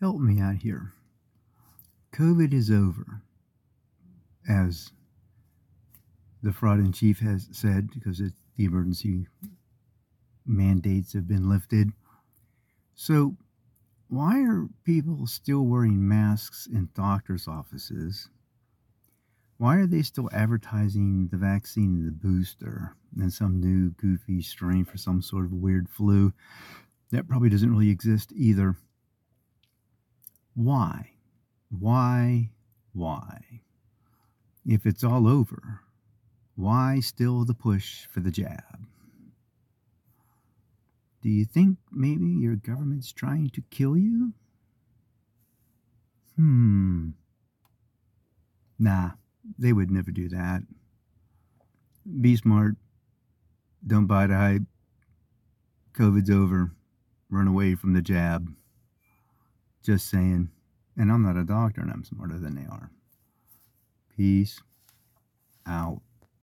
Help me out here. COVID is over, as the fraud in chief has said, because the emergency mandates have been lifted. So, why are people still wearing masks in doctors' offices? Why are they still advertising the vaccine and the booster and some new goofy strain for some sort of weird flu that probably doesn't really exist either? Why? Why? Why? If it's all over, why still the push for the jab? Do you think maybe your government's trying to kill you? Nah, they would never do that. Be smart. Don't buy the hype. COVID's over. Run away from the jab. Just saying. And I'm not a doctor and I'm smarter than they are. Peace out.